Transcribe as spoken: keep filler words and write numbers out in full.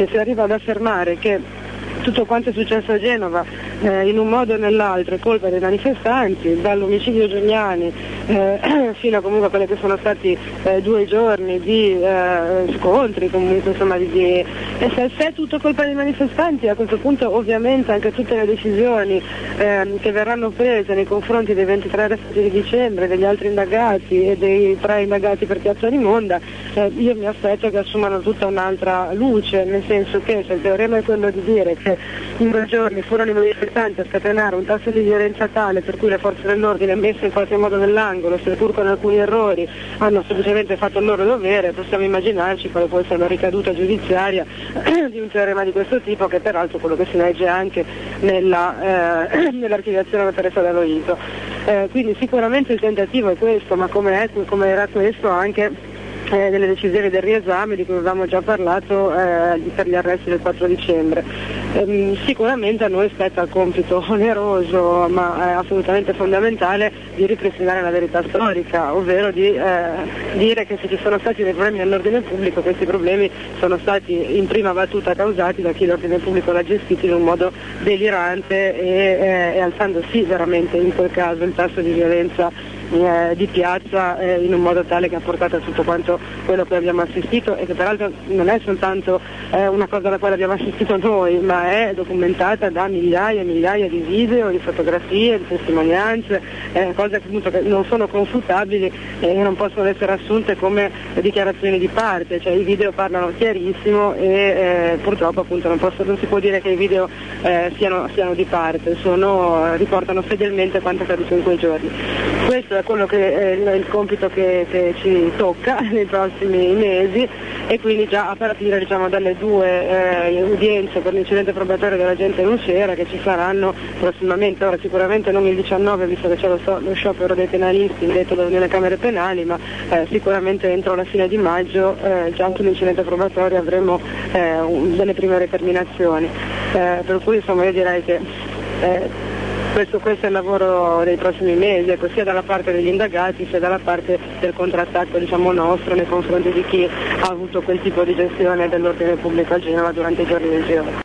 che si arriva ad affermare che tutto quanto è successo a Genova eh, in un modo o nell'altro è colpa dei manifestanti, dall'omicidio Giuliani eh, fino a comunque a quelli che sono stati eh, due giorni di eh, scontri, comunque insomma di, di e se, se è tutto colpa dei manifestanti, a questo punto ovviamente anche tutte le decisioni eh, che verranno prese nei confronti dei ventitré arresti di dicembre, degli altri indagati e dei tre indagati per Piazza Rimonda, eh, io mi aspetto che assumano tutta un'altra luce, nel senso che se il teorema è quello di dire che in due giorni furono i manifestanti a scatenare un tasso di violenza tale per cui le forze dell'ordine messe in qualche modo nell'angolo, seppur con alcuni errori, hanno semplicemente fatto il loro dovere, possiamo immaginarci quale può essere la ricaduta giudiziaria di un teorema di questo tipo, che peraltro è quello che si legge anche nella, eh, nell'archiviazione che Teresa dallo I S O. Eh, quindi sicuramente il tentativo è questo, ma come, è, come era questo anche Eh, delle decisioni del riesame di cui avevamo già parlato eh, per gli arresti del quattro dicembre. Ehm, sicuramente a noi spetta il compito oneroso ma eh, assolutamente fondamentale di ripristinare la verità storica, ovvero di eh, dire che se ci sono stati dei problemi nell'ordine pubblico, questi problemi sono stati in prima battuta causati da chi l'ordine pubblico l'ha gestito in un modo delirante e, eh, e alzando sì veramente in quel caso il tasso di violenza Eh, di piazza eh, in un modo tale che ha portato a tutto quanto quello che abbiamo assistito, e che peraltro non è soltanto eh, una cosa alla quale abbiamo assistito noi, ma è documentata da migliaia e migliaia di video, di fotografie, di testimonianze, eh, cose che, appunto, che non sono confutabili e non possono essere assunte come dichiarazioni di parte, cioè i video parlano chiarissimo e eh, purtroppo appunto non, posso, non si può dire che i video eh, siano, siano di parte, sono, riportano fedelmente quanto è accaduto in quei giorni. Questo è quello che è il, il compito che, che ci tocca nei prossimi mesi, e quindi già a partire diciamo, dalle due eh, udienze per l'incidente probatorio dell'agente Nucera che ci saranno prossimamente, ora sicuramente non il diciannove visto che c'è lo, lo sciopero dei penalisti indetto dall'Unione Camere Penali, ma eh, sicuramente entro la fine di maggio eh, già anche l'incidente probatorio avremo eh, un, delle prime determinazioni, eh, per cui insomma io direi che eh, Questo, questo è il lavoro dei prossimi mesi, ecco, sia dalla parte degli indagati sia dalla parte del contrattacco diciamo, nostro nei confronti di chi ha avuto quel tipo di gestione dell'ordine pubblico a Genova durante i giorni del G O.